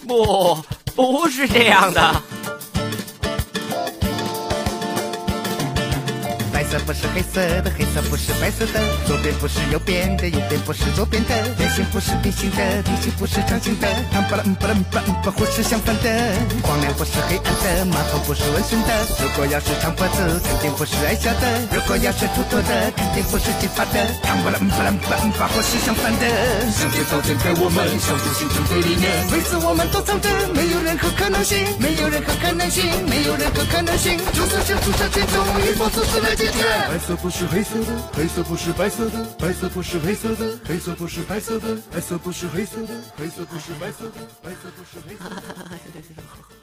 不是这样的。 白色不是黑色的，黑色不是白色的，左边不是右边的，右边不是左边的，圆形不是平行的，平行不是长形的，不啦不啦不或是相反的。光亮不是黑暗的，马桶不是温顺的，如果要是长脖子，肯定不是矮小的；如果要是秃头的，肯定不是金发的，不啦不或是相反的。 世界造成在我们相互形成对立面， 每次我们都藏着，没有任何可能性，没有任何可能性，没有任何可能性，就算想出这种一波速式来解决。 白色不是黑色的，黑色不是白色的，白色不是黑色的，黑色不是白色的，白色不是黑色的，黑色不是白色的，白色不是黑色的。